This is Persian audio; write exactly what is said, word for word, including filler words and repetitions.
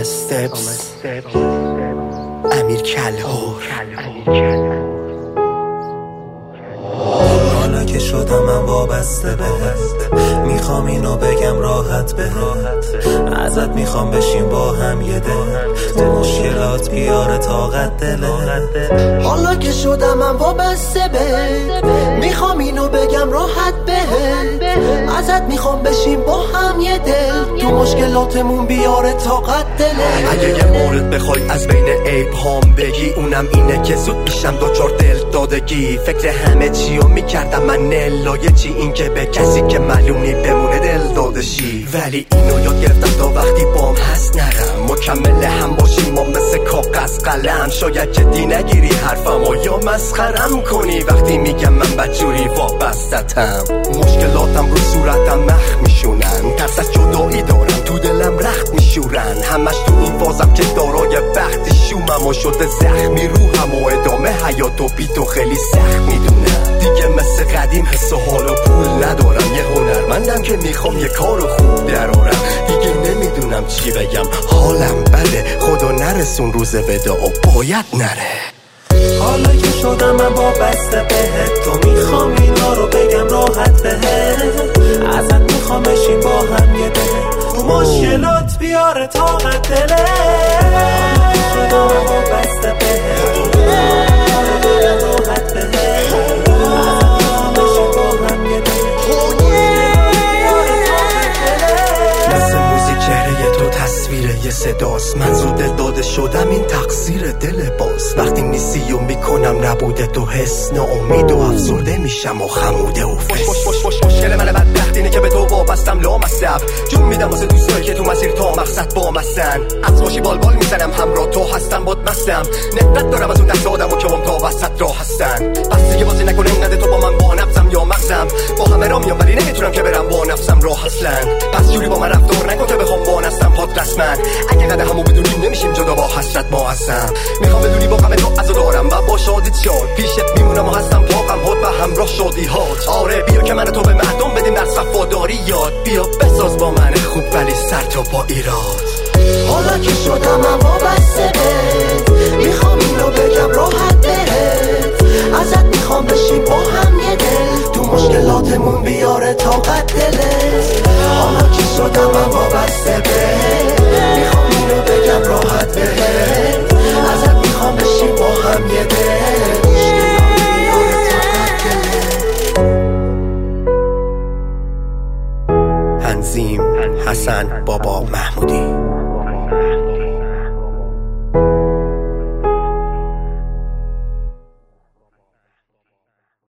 استپس امیر کلهور. حالا که شدم من وابسته بهت، میخوام اینو بگم راحت بهت، ازت میخوام بشیم با هم یه دل، تو مشکلات بیاره طاقت دلت. حالا که شدم من وابسته بهت، میخوام اینو بگم راحت بهت، ازت میخوام بشیم با هم یه دل، تو مشکلاتمون بیاره طاقت دلت. اگه یه مورد بخوای از بین عیب هام بگی، اونم اینه که زود میشم دوچار دل دادگی. فکر همه چیو میکردم من نلایه چی، این که به کسی که معلومی بمونه دل دادشی. ولی اینو یاد گرفتم تا وقتی بام هست نرم، مکمل هم باشیم ما مثل کاغذ قلم. شاید جدی نگیری حرفمو یا مسخرم کنی وقتی میگم من بدجوری وابستتم. مشکلاتم رو صورتم مخ میشونن، ترس از جدایی دارم تو دلم رخت میشورن. همش تو این فازم که دارای بخت شومم و شده زخمی روحم و ادامه حیاتو بی تو خیلی سخت میدونم. دیگه مثل قدیم حس و حال و پول ندارم، یه هنرمندم که میخوام یه کارو خوب درارم. دیگه نمیدونم چی بگم، حالم بده، خدا نرسون روز ودا و باید نره. حالا که شدم من وابسته بهت، تو میخوام اینا رو بگم راحت بهت، ازت میخوام بشیم با هم یه دل، تو مشکلات بیاره طاقت دلت. حالا که شدم من وابسته بهت، تو میخوام بگم راحت بهت، ازت میخوام بشیم با هم یه دل، تو مشکلات بیاره طاقت دلت. مثل موزیک چهره تو تصویر یه صداست، من زود دل داده شدم این تقصیر دل باز. وقتی نیستی و میکنم نبوده تو حس، ناامید و افسرده میشم و خموده و فس. مش مش مش مشکل من بدبخت اینه که به تو وابستم لامصب، جون میدم واسه دوستایی که تو مسیر تا مقصد با مستن. از باشی بال بال میزنم همراه تو هستم باد مستم، نفرت دارم از اون دست آدمو که هم تا وسط راه هستن. پس دیگه بازی نکنه اینقدر تو با من با نفسم یا مغزم، با همه را میام ولی نمیتونم که برم با نفسم راه اصلا. پس جوری با من رفتار نکن که بخوام با نستم پاد رسما، اگه قدر همو بدونیم نمیشیم جدا با حسرت ما هستم. میخوام بدونی با غم تو ازو دارم و با شادیت شاد، پیشت میمونم و هستم پاقم هات و همراه شادی هات. آره بیا که من تو به مردم بدیم در وفاداری یاد، بیا بساز با من خوب ولی سر تا با ایراد. حالا که شدم من وابسته بهت، میخوام اینو بگم راحت بهت، ازت میخوام بشیم با هم یه دل، تو مشکلاتمون بیاره طاقت دلت. حالا که شدم من وابسته بهت، میخوام اینو بگم راحت بهت، ازت میخوام بشیم با هم یه دل، بیاره طاقت دلت. تنظیم حسن بابا محمودی.